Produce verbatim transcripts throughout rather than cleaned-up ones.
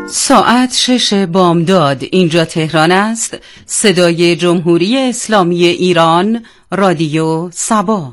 ساعت شش بامداد، اینجا تهران است. صدای جمهوری اسلامی ایران، رادیو سبا.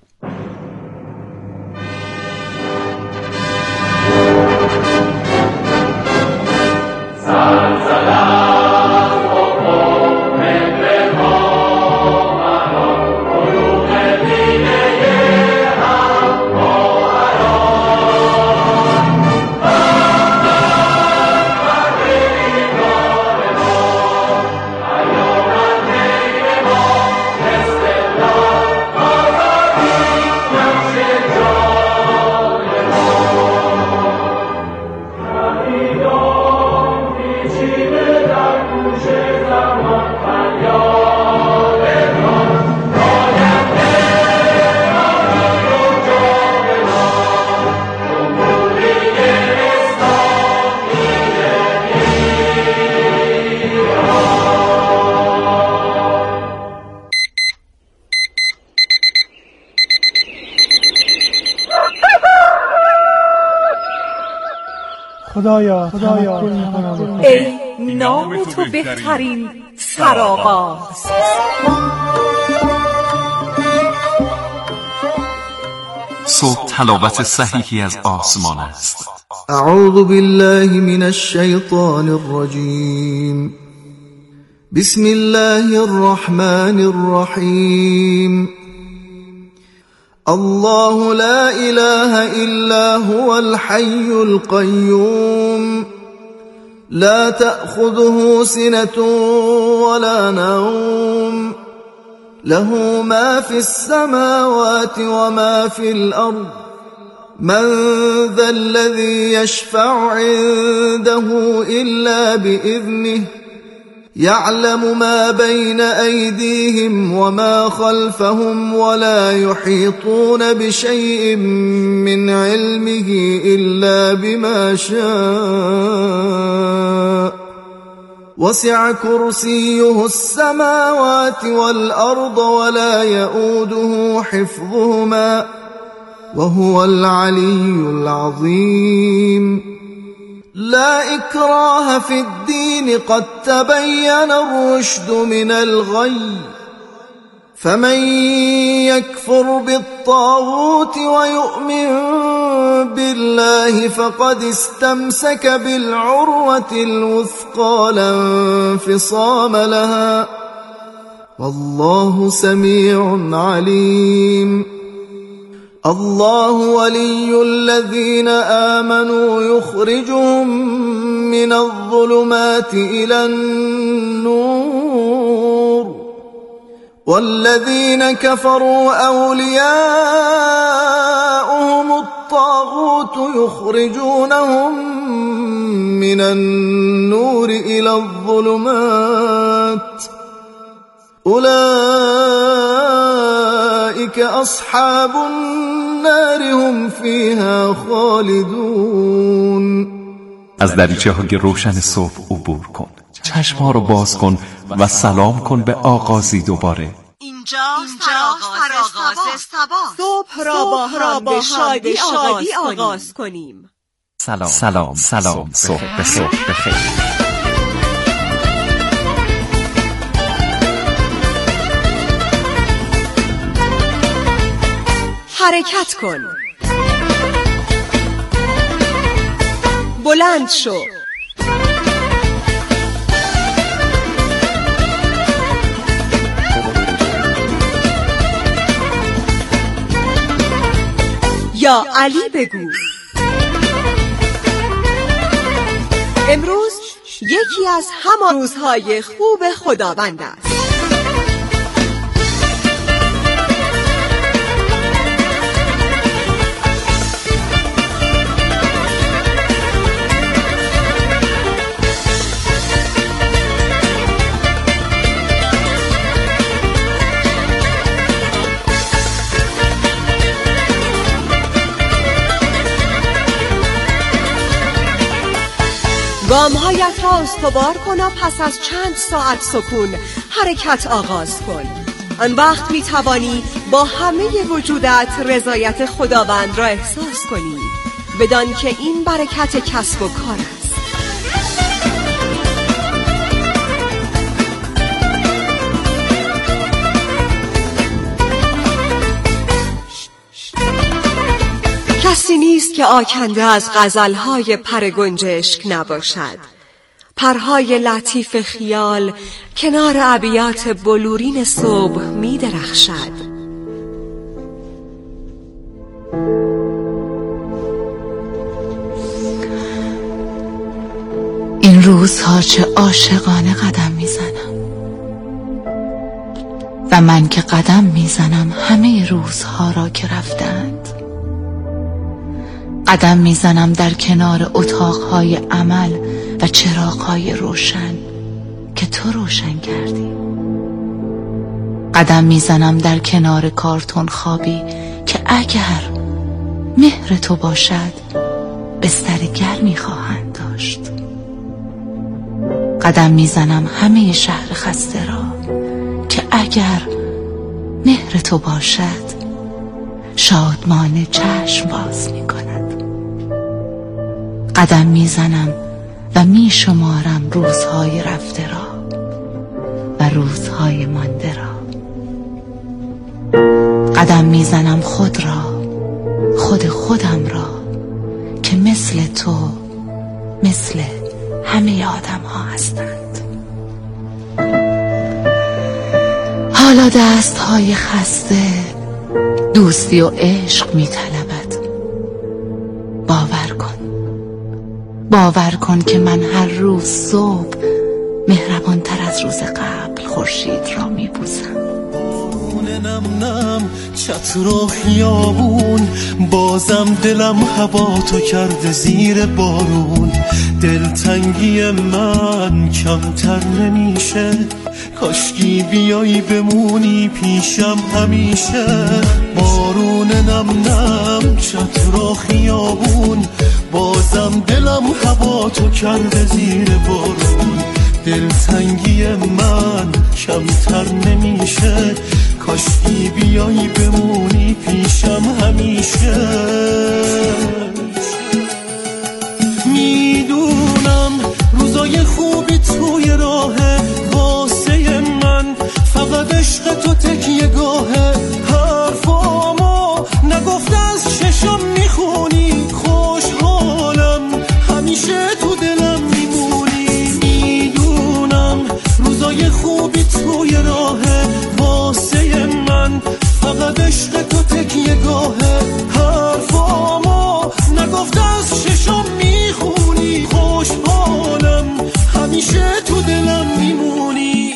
خدایا خدایا ای نام تو بهترین سرآغاز. صبح تلاوت صحیحی از آسمان است. اعوذ بالله من الشیطان الرجیم. بسم الله الرحمن الرحیم. الله لا إله إلا هو الحي القيوم لا تأخذه سنة ولا نوم له ما في السماوات وما في الأرض من ذا الذي يشفع عنده إلا بإذنه يعلم ما بين أيديهم وما خلفهم ولا يحيطون بشيء من علمه إلا بما شاء وسع كرسيه السماوات والأرض ولا يؤوده حفظهما وهو العلي العظيم. لا إكراه في الدين قد تبين الرشد من الغي فمن يكفر بالطاغوت ويؤمن بالله فقد استمسك بالعروة الوثقى لا انفصام لها والله سميع عليم. الله ولي الذين آمنوا يخرجهم من الظلمات إلى النور والذين كفروا أولياؤهم الطاغوت يخرجونهم من النور إلى الظلمات أولئك أصحاب النار هم فيها خالدون. از دریچه های روشن صبح عبور کن، چشم ها رو باز کن و سلام کن به آغازی دوباره. اینجا سرآغاز سبا. صبح را با هم به شادی آغاز کنیم. سلام سلام سلام، صبح به صبح بخیر. حرکت کن، بلند شو، یا علی بگو. امروز یکی از همان روزهای خوب خداوند است. گام‌هایت را استوار کن و پس از چند ساعت سکون حرکت آغاز کن. آن وقت می توانی با همه وجودت رضایت خداوند را احساس کنی، بدان که این برکت کسب و کار است. کسی نیست که آکنده از غزلهای پر گنجشک نباشد. پرهای لطیف خیال کنار ابیات بلورین صبح می درخشد. این روزها چه عاشقانه قدم میزنم و من که قدم میزنم همه روزها را که رفتند. قدم میزنم در کنار اتاقهای عمل و چراغهای روشن که تو روشن کردی. قدم میزنم در کنار کارتون خوابی که اگر مهر تو باشد بستر گرمی خواهند داشت. قدم میزنم همه شهر خسته را که اگر مهر تو باشد شادمانه چشم باز می کند. قدم میزنم و می شمارم روزهای رفته را و روزهای مانده را. قدم میزنم خود را، خود خودم را که مثل تو، مثل همه آدم ها هستند. حالا دست های خسته دوستی و عشق می طلبد. باور کن، باور کن که من هر روز صبح مهربان تر از روز قبل خورشید را می بوسم. نم نم چتر و خیابون بازم دلم هوا تو کرده زیر بارون. دلتنگی من کمتر نمیشه، کاشکی بیایی بمونی پیشم همیشه. بارون نم نم چتر و خیابون بازم دلم هوا تو کرده زیر بارون. دلتنگی من کمتر نمیشه، کاشکی بیایی بمونی پیشم همیشه. میدونم روزای خوبی توی راهه واسه من، فقط عشق تو تکیه گاهه. حرفامو نگفته از چشم میخونی، خوشحالم همیشه تو دلم میمونی. میدونم روزای خوبی توی راهه واسه من، فقط عشق تو تکیه گاهه. حرفامو نگفته از چشم میخونی، خوشحالم همیشه تو دلم میمونی.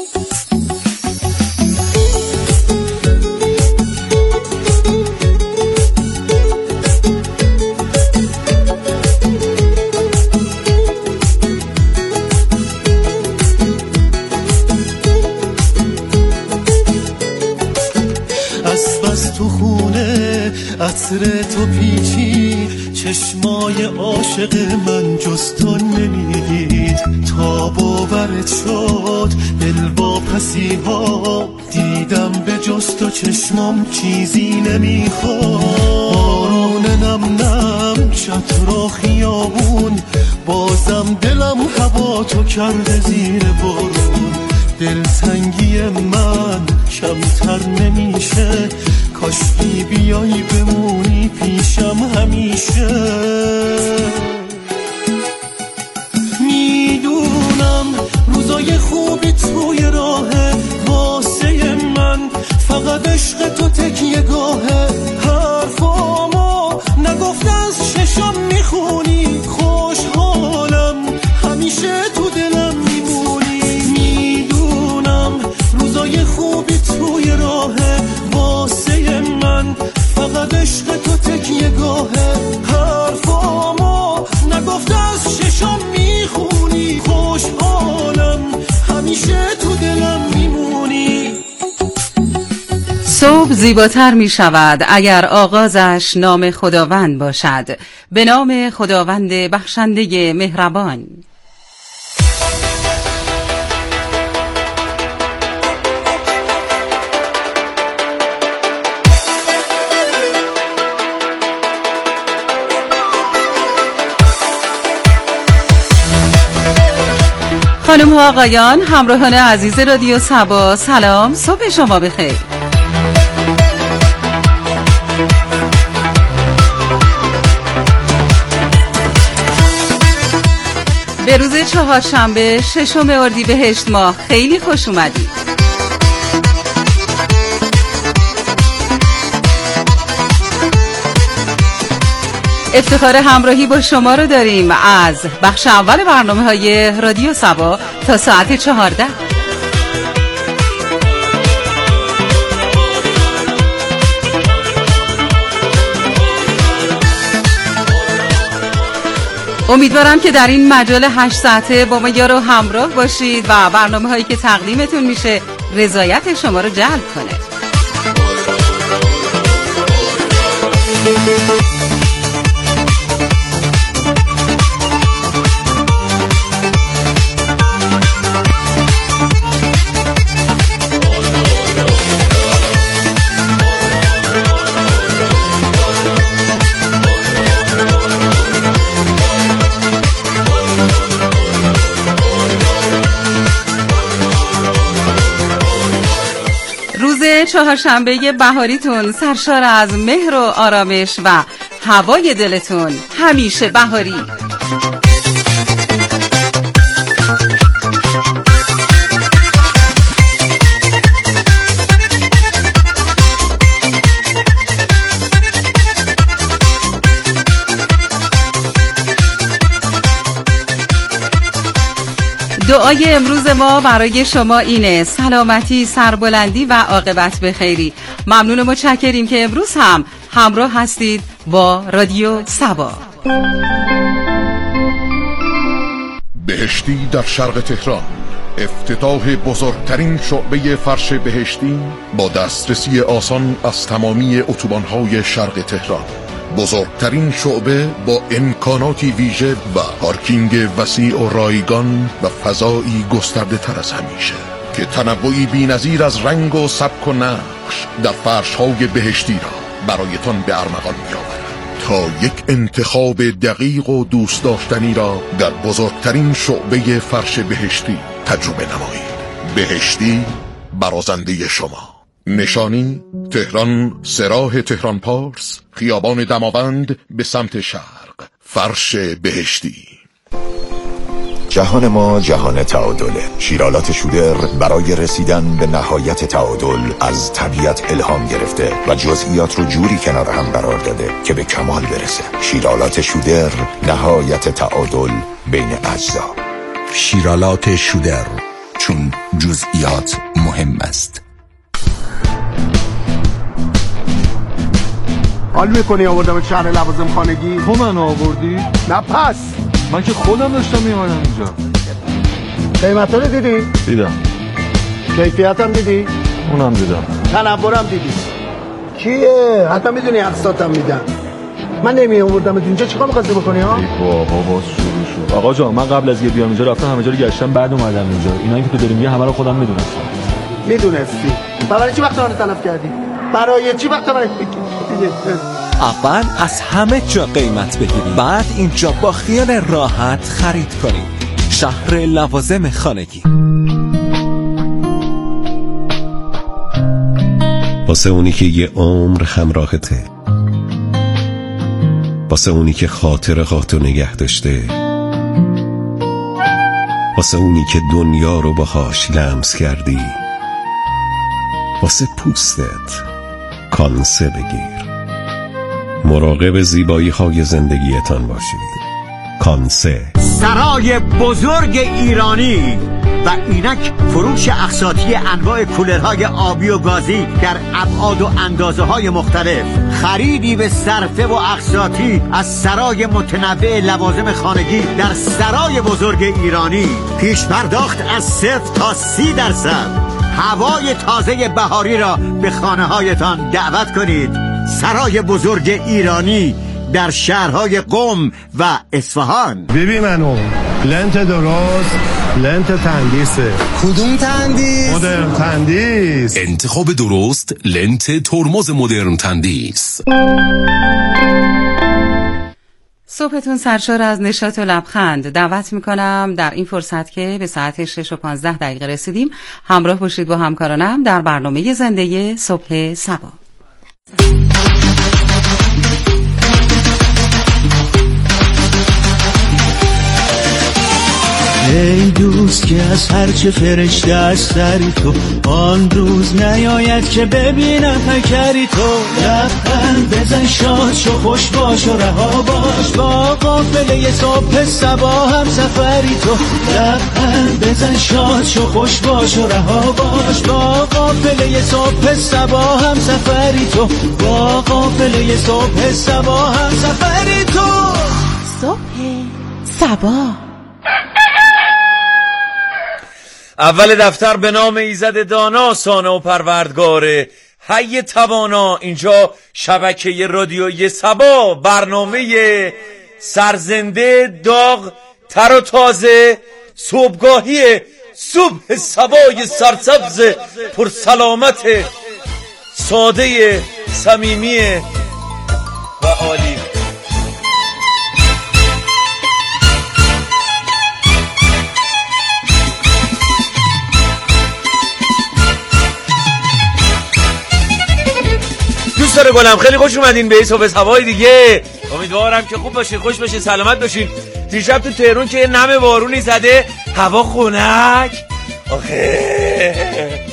تو خونه عطر تو پیچی، چشمای عاشق من جز تو نمیدید. تا باورت شد دل با پسی ها دیدم، به جز تو چشمام چیزی نمیخواد. بارون نم نم چتر و خیابون بازم دلم هوا تو کرده زیر بارون. دلتنگی من کمتر نمیشه، کاشکی بیایی بمونی پیشم همیشه. میدونم روزای خوبی توی راهه واسه من، فقط عشق تو تکیه گاهه. حرفامو نگفته از چشم میخونی، خوشحالم همیشه تو دلم میمونی. میدونم روزای خوبی توی راهه واسه من، فقط عشق تو تکیه گاهه. حرفامو نگفته از چشم میخونی، خوشحالم همیشه تو دلم میمونی. صبح زیباتر می شود اگر آغازش نام خداوند باشد. به نام خداوند بخشنده مهربان. خانم ها آقایان، همراهان عزیز رادیو صبا، سلام، صبح شما بخیر. به روز چهارشنبه ششم اردیبهشت ماه خیلی خوش اومدید. افتخار همراهی با شما رو داریم از بخش اول برنامه های رادیو سبا تا ساعت چهارده. امیدوارم که در این مجال هشت ساعته با ما یارو همراه باشید و برنامه هایی که تقدیمتون میشه رضایت شما رو جلب کنه. چهارشنبه بهاریتون سرشار از مهر و آرامش و هوای دلتون همیشه بهاری. دعای امروز ما برای شما اینه: سلامتی، سربلندی و عاقبت به خیری. ممنون و متشکریم که امروز هم همراه هستید با رادیو سبا. بهشتی در شرق تهران، افتتاح بزرگترین شعبه فرش بهشتی با دسترسی آسان از تمامی اتوبان‌های شرق تهران. بزرگترین شعبه با امکاناتی ویژه و پارکینگ وسیع و رایگان و فضایی گسترده تر از همیشه که تنوعی بی‌نظیر از رنگ و سبک و نقش در فرش‌های بهشتی را برایتان به ارمغان می‌آورد تا یک انتخاب دقیق و دوست داشتنی را در بزرگترین شعبه فرش بهشتی تجربه نمایید. بهشتی، برازنده شما. نشانی: تهران، سراح تهران پارس، خیابان دماوند به سمت شرق. فرش بهشتی. جهان ما جهان تعادله. شیرالات شودر برای رسیدن به نهایت تعادل از طبیعت الهام گرفته و جزئیات رو جوری کنار هم قرار داده که به کمال برسه. شیرالات شودر، نهایت تعادل بین اجزا. شیرالات شودر، چون جزئیات مهم است. حال میکنی آوردم شهر لوازم خانگی؟ تو منو آوردی؟ نه پس من که خودم داشتم میامدم اینجا. قیمتا رو دیدی؟ دیدم. کیفیتم دیدی؟ اونم دیدم. تنورم دیدی؟ کیه؟ حتما میدونی اقساطم میدم. من نمی آوردم اینجا، چیکار می‌خواستی بکنی ها؟ ای بابا باز شروع شد. آقا جان من قبل از یه بیام اینجا رفتم همه جا رو گشتم، بعد اومدم اینجا. اینایی که تو داری میگی همه رو خودم میدونستم. میدونستی؟ برای چی وقت من تلف کردی؟ برای چی وقت من اول از همه جا قیمت بگیرید، بعد اینجا با خیال راحت خرید کنید. شهر لوازم خانگی. واسه اونی که یه عمر همراهته، واسه اونی که خاطراتو نگه داشته، واسه اونی که دنیا رو باهاش لمس کردی، واسه پوستت کانسه بگیر. مراقب زیبایی های زندگیتان باشید. کانسه. سرای بزرگ ایرانی و اینک فروش اقساطی انواع کولرهای آبی و گازی در ابعاد و اندازه های مختلف. خریدی به صرفه و اقساطی از سرای متنوع لوازم خانگی در سرای بزرگ ایرانی. پیش پرداخت از صفر تا سی درصد. هوای تازه بهاری را به خانه هایتان دعوت کنید. سرای بزرگ ایرانی در شهرهای قم و اصفهان. ببین منو لنت درست، لنت تندیسه. کدوم تندیس؟ مدرن تندیس. انتخاب درست، لنت ترمز مدرن تندیس. صبحتون سرشار از نشاط و لبخند. دعوت میکنم در این فرصت که به ساعت شش و پانزده دقیقه رسیدیم همراه باشید با همکارانم در برنامه زنده صبح سبا. ای دوست که از هرچه فرشته از سری تو آن روز نیاید که ببینم پیکری تو. لبخند بزن شاد شو خوش باش و رها باش با قافله صبح صبا هم سفری تو. لبخند بزن شاد شو خوش باش و رها باش با قافله صبح صبا هم سفری تو. با قافله صبح صبا هم سفری تو. صبح صبا اول دفتر به نام ایزد دانا سانه و پروردگاره حی توانا. اینجا شبکه رادیویی صبا، برنامه سرزنده داغ تر و تازه، صبحگاهی صبح صبای سرسبز پرسلامت ساده صمیمی و عالی. دوستان گلم خیلی خوش اومدین به صبح صبای دیگه. امیدوارم که خوب باشین، خوش باشین، سلامت باشین. دیشب تو تهران که نم بارونی زده، هوا خنک. آخه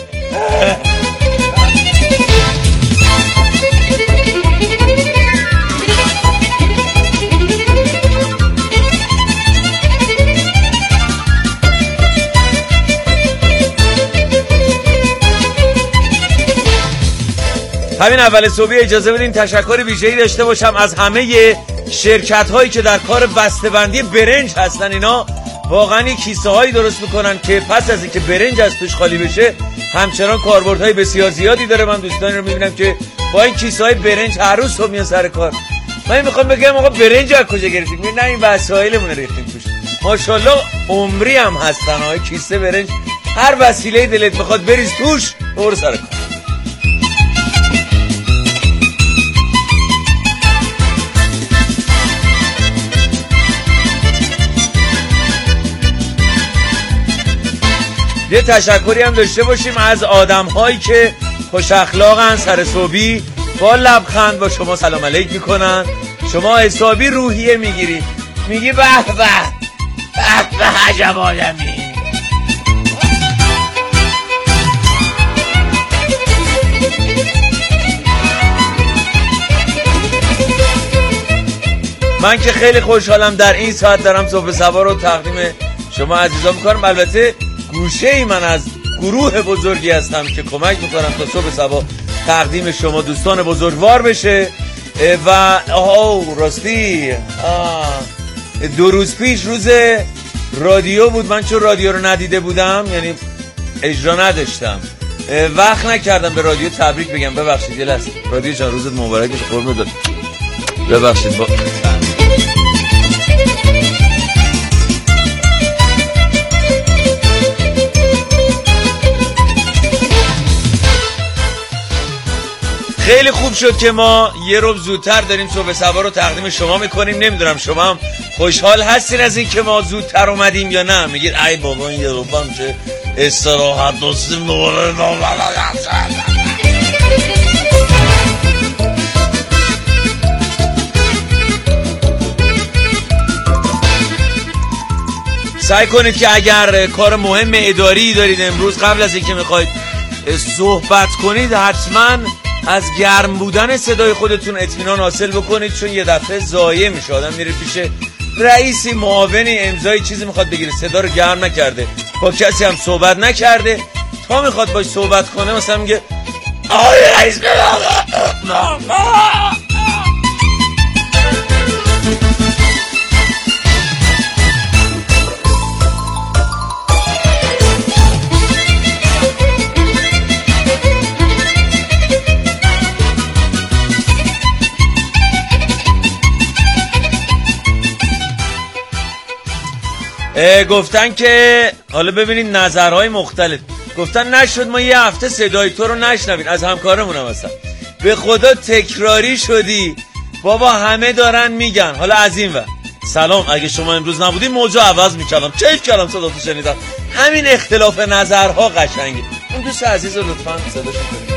همین اول صبحی اجازه بدین تشکر ویژه‌ای داشته باشم از همه شرکت هایی که در کار بسته‌بندی برنج هستن. اینا واقعا کیسه هایی درست میکنن که پس از اینکه برنج از توش خالی بشه همچنان کاربردهای بسیار زیادی داره. من دوستانی رو میبینم که با این کیسه های برنج هر روز صبح میان سر کار. من میخوام بگم آقا برنج از کجا گرفتید؟ میگن نه این وسایلمون ریختیم توش. ماشاءالله عمری هم هستن های کیسه برنج، هر وسیله دلت میخواد بریز توش برو سر کار. یه تشکری هم داشته باشیم از آدم هایی که خوش اخلاقن، سر صبحی با لبخند با شما سلام علیک میکنن، شما حسابی روحیه میگیری، میگی به به به به عجب آدمی. من که خیلی خوشحالم در این ساعت دارم صبح صبا رو تقدیم شما عزیزان میکنم. البته گوشه ای من از گروه بزرگی هستم که کمک میکنم تا صبح صبا تقدیم شما دوستان بزرگوار بشه. و آه راستی آه دو روز پیش روز رادیو بود، من چون رادیو رو ندیده بودم یعنی اجرا نداشتم، وقت نکردم به رادیو تبریک بگم. ببخشید یه لحظه رادیو جان روزت مبارک باشه. قربونت برم. ببخشید با خیلی خوب شد که ما یه روز زودتر داریم صبح صبا رو تقدیم شما میکنیم. نمیدونم شما هم خوشحال هستین از این که ما زودتر اومدیم یا نه؟ میگید ای بابا این یه روبم چه استراحت دستیم دوباره سعی کنید که اگر کار مهم اداری دارید امروز قبل از اینکه میخواید صحبت کنید حتما از گرم بودن صدای خودتون اطمینان حاصل بکنید، چون یه دفعه ضایع میشه. آدم میره پیش رئیسی معاونی امضای چیزی میخواد بگیره، صدا رو گرم نکرده، با کسی هم صحبت نکرده، تا میخواد باش صحبت کنه مثلا میگه آقای رئیس گفتن که حالا ببینید نظرهای مختلف. گفتن نشد ما یه هفته صدای تو رو نشنویم، از همکارمون هم هستن. به خدا تکراری شدی بابا، همه دارن میگن. حالا از این و سلام، اگه شما امروز نبودی موضوع عوض میکردم، چه کلام صدا تو شنیدم. همین اختلاف نظرها قشنگه. اون دوست عزیز رو لطفاً صداش کنید.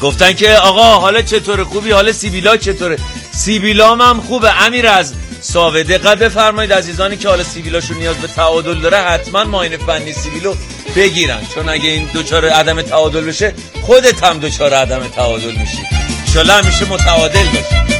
گفتن که آقا حالا چطوره، خوبی؟ حالا سیبیلا چطوره؟ سیبیلام هم خوبه. امیر از ساوه دقت بفرمایید عزیزانی که حالا سیبیلاشون نیاز به تعادل داره حتما معاینه فنی سیبیلو بگیرن، چون اگه این دوچار عدم تعادل بشه خودت هم دوچار عدم تعادل میشی. ان شاءالله همیشه متعادل باشی.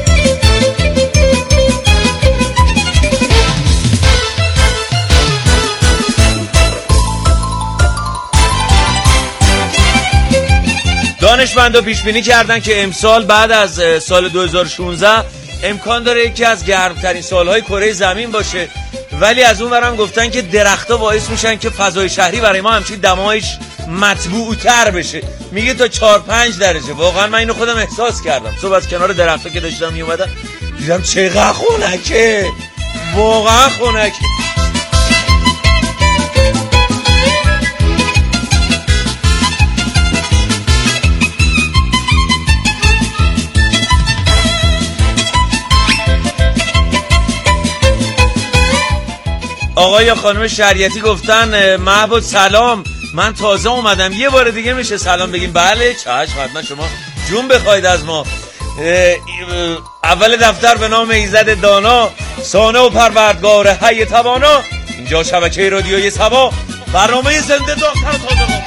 دانشمندا پیش بینی کردن که امسال بعد از سال دو هزار و شانزده امکان داره یکی از گرمترین سالهای کره زمین باشه، ولی از اون ورم گفتن که درخت‌ها باعث میشن که فضای شهری برای ما همچین دمایش مطبوع‌تر بشه. میگه تا چهار پنج درجه. واقعا من اینو خودم احساس کردم. صبح از کنار درخت‌ها که داشتم میومدم دیدم چقدر خنکه، واقعا خنکه. آقا یا خانم شریعتی گفتن محبوب سلام، من تازه اومدم، یه بار دیگه میشه سلام بگیم؟ بله چشم، حتما شما جون بخواید از ما. اول دفتر به نام ایزد دانا، سانه و پروردگار حی توانا، اینجا شبکه رادیوی سبا، برنامه زنده داکتر تازه.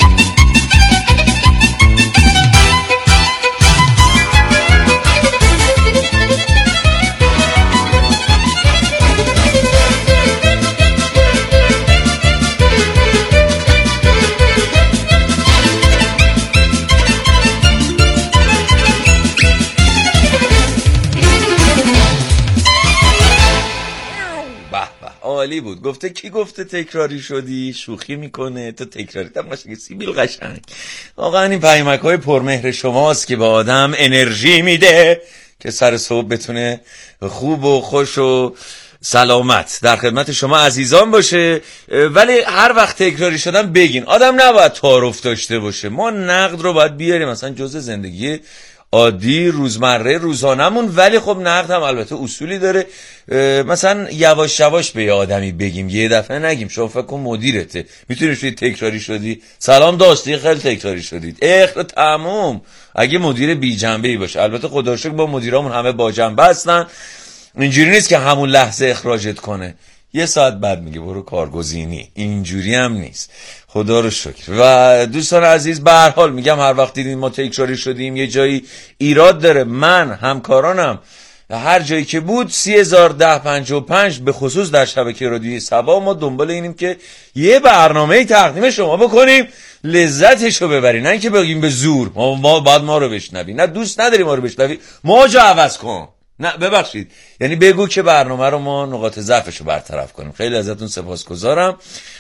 عالی بود. گفته کی گفته تکراری شدی؟ شوخی میکنه تو تکراری تم قشنگ سیبیل قشنگ. واقعا این پیامک‌های پرمهر شماست که به آدم انرژی میده که سر صبح بتونه خوب و خوش و سلامت در خدمت شما عزیزان باشه. ولی هر وقت تکراری شدن بگین، آدم نباید تعارف داشته باشه. ما نقد رو باید بیاریم مثلا جزء زندگی عادی روزمره روزانمون، ولی خب نقد هم البته اصولی داره. مثلا یواش یواش به یه آدمی بگیم، یه دفعه نگیم. شما فکر کن مدیرته، میتونی شوی تکراری شدی، سلام داشتی خیلی تکراری شدید، اخ تموم. اگه مدیر بی جنبه ای باشه، البته خدا رو شکر با مدیرامون همه با جنبه هستن، اینجوری نیست که همون لحظه اخراجت کنه، یه ساعت بعد میگه برو کارگزینی. اینجوری هم نیست، خدا رو شکر. و دوستان عزیز به هر حال میگم هر وقت دیدین ما تکراری شدیم یه جایی ایراد داره، من همکارانم هر جایی که بود سی هزار ده پنجاه و پنج به خصوص در شبکه رادیوی سبا ما دنبال اینیم که یه برنامه تقدیم شما بکنیم لذتشو ببری، نه اینکه بگیم به زور ما, ما بعد ما رو بشنوی. نه دوست نداری ما رو بشنوی، ما جا عوض کن. نه ببخشید، یعنی بگو که برنامه رو ما نقاط ضعفش رو برطرف کنیم. خیلی ازتون سپاسگزارم.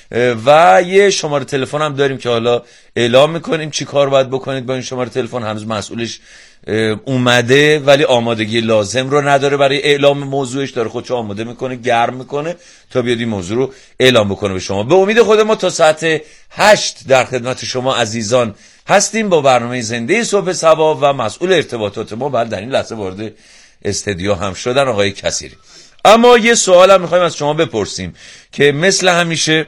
و یه شماره تلفن هم داریم که حالا اعلام میکنیم چی کار باید بکنید با این شماره تلفن. هنوز مسئولش اومده ولی آمادگی لازم رو نداره برای اعلام موضوعش، داره خودش آماده میکنه، گرم میکنه تا بیاد این موضوع رو اعلام بکنه به شما. به امید خود ما تا ساعت هشت در خدمت شما عزیزان هستیم با برنامه زنده صبح سبا و مسئول ارتباطات ما بعد در این لحظه وارد استودیو هم شدن آقای کثیری. اما یه سوال هم میخوایم از شما بپرسیم که مثل همیشه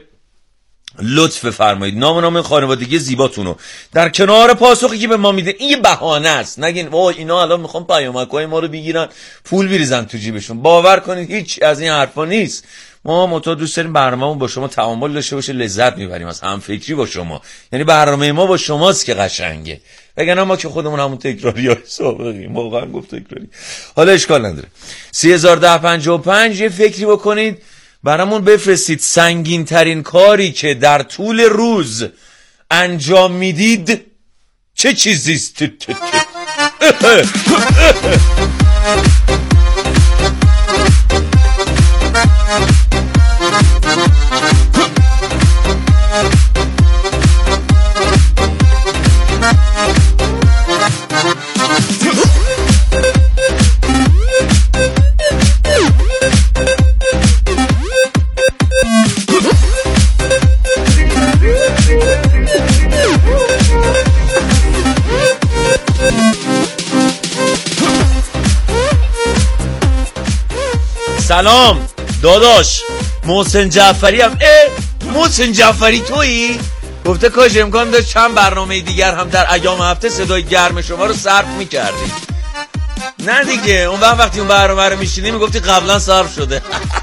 لطف فرمایید نام و نام خانوادگی زیباتونو در کنار پاسخی که به ما میده. این بهانه است، نگین وای اینا الان میخوام پیامک‌های ما رو بگیرن پول بریزن تو جیبشون. باور کنید هیچ از این حرفا نیست. ما متا دوست داریم برنامه‌مون با شما تعامل داشته باشه، لذت میبریم از هم فکری با شما. یعنی برنامه ما با شماست که قشنگه، وگرنه ما که خودمون همون تکراریای سابقیم. واقعا گفت تکراری. حالا اشکال نداره. سی هزار ده پنجاه و پنج یه فکری بکنید برامون بفرستید سنگین ترین کاری که در طول روز انجام میدید چه چیزیست؟ سلام داداش، محسن جعفری هم. اه محسن جعفری تویی؟ گفته کاش امکان داشت چند برنامه دیگر هم در ایام هفته صدای گرم شما رو صرف میکردی. نه دیگه، اون وقت وقتی اون برنامه رو میشینی میگفتی قبلا صرف شده.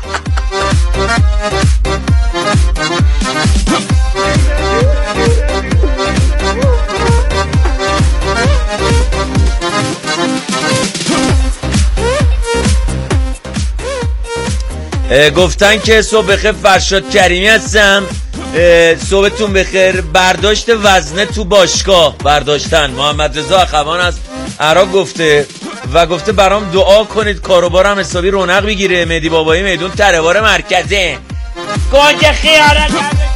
گفتن که صبح بخیر فرشاد کریمی هستم، صبحتون بخیر. برداشت وزنه تو باشگاه برداشتن محمد رضا اخوان از عراق گفته و گفته برام دعا کنید کاروبارم حسابی رونق بگیره. مهدی بابایی میدون ترهوار مرکزه گنج خیاره.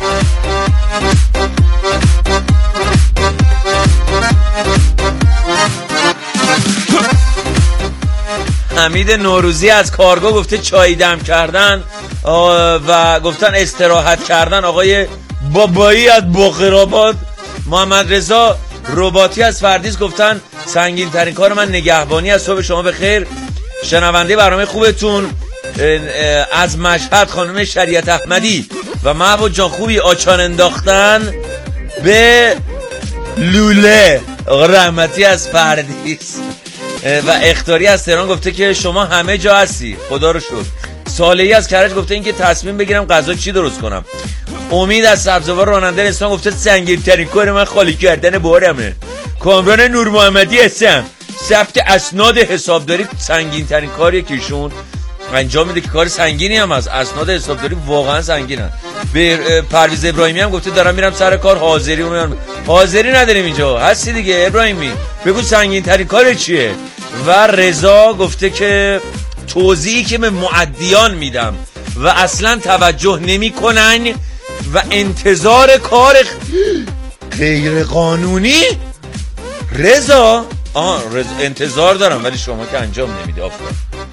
حمید نوروزی از کارگاه گفته چای دم کردن و گفتن استراحت کردن آقای بابایی از بقرآباد. محمد رضا رباطی از فردیس گفتن سنگین ترین کار من نگهبانی از. صبح شما بخیر. شنونده برنامه خوبتون از مشهد خانم شریعت احمدی و محبوب جان خوبی آچان انداختن به لوله. آقا رحمتی از فردیس و اختاری از تهران گفته که شما همه جا هستی خدا رو شکر. صالحی از کرج گفته این که تصمیم بگیرم غذا چی درست کنم. امید از سبزوار راننده اسلام گفته سنگین ترین کار من خالی کردن بارمه. کامران نور محمدی هستم. ثبت اسناد حسابداری سنگین ترین کاریه که ایشون انجام میده که کار سنگینی هم هست. اسناد حسابداری واقعا سنگینه. به پرویز ابراهیمی هم گفته دارم میرم سر کار حاضری میرم. حاضری نداریم اینجا هستی دیگه ابراهیمی، بگو سنگین ترین کار چیه. و رضا گفته که توضیحی که به معدیان میدم و اصلا توجه نمی کنن و انتظار کار غیر قانونی. رضا آه رضا انتظار دارم ولی شما که انجام نمیده. آفرین.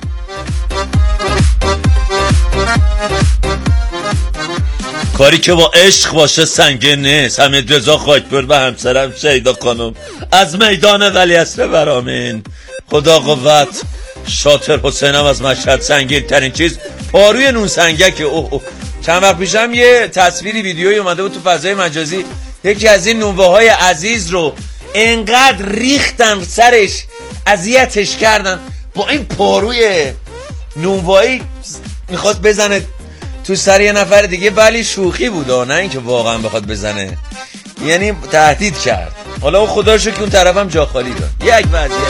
کاری که با عشق باشه سنگین نیست. حمید رضا خاکبر به همسرم شیدا خانم از میدان ولیعصر برامین. خدا قوت. شاطر حسینم از مشهد سنگین ترین چیز پاروی نون سنگک. اوه اوه. چند وقت پیشم یه تصویری ویدیویی اومده بود تو فضای مجازی، یکی از این نونوه های عزیز رو انقدر ریختن سرش اذیتش کردن با این پاروی نونوایی میخواد بزنه تو سر یه نفر دیگه، ولی شوخی بود نه اینکه واقعا بخواد بزنه، یعنی تهدید کرد. حالا اون خدا رو شکر اون طرفم جا خالی داد. یک وضعیت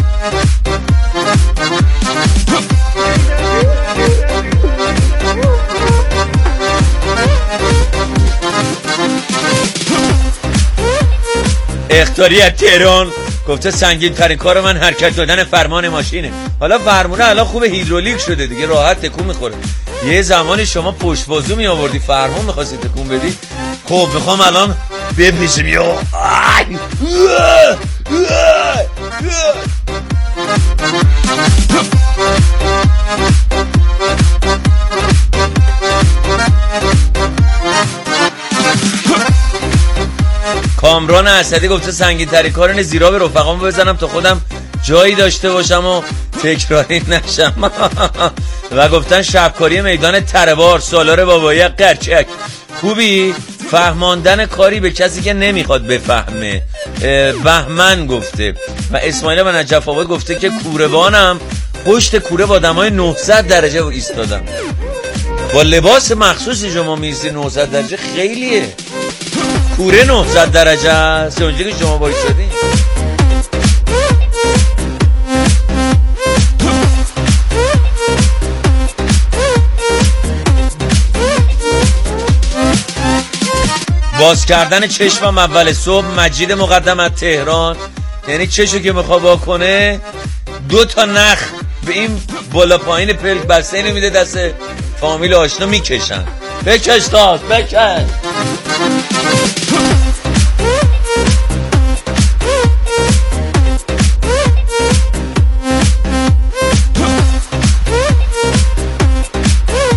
اختیاریت تهران گفته سنگین ترین کار من حرکت دادن فرمان ماشینه. حالا فرمونه الان خوب هیدرولیک شده دیگه راحت تکون میخوره. یه زمانی شما پشت بازو می آوردی فرمان میخواستی تکون بدی. خب میخوام الان بپیشم یا کامران اسدی گفته سنگین ترین کار زیرا به رفقامو بزنم تا خودم جایی داشته باشم و تکراری نشم. و گفتن شبکاری میدان ترهوار سالار بابایی قرچک. خوبی فهماندن کاری به کسی که نمیخواد بفهمه. بهمن گفته. و اسماعیل و نجف آباد گفته که کوروانم پشت کوره با دمای نهصد درجه ایستادم. با لباس مخصوصی شما میستی نهصد درجه خیلیه. کوره نهصد درجه است اونجا که شما بایستادی. باز کردن چشمم اول صبح. مجید مقدم از تهران. یعنی چشو که میخواد واکنه دو تا نخ به این بالا پایین پلک بسته اینو میده دست فامیل آشنا میکشن. بکش تاست بکش.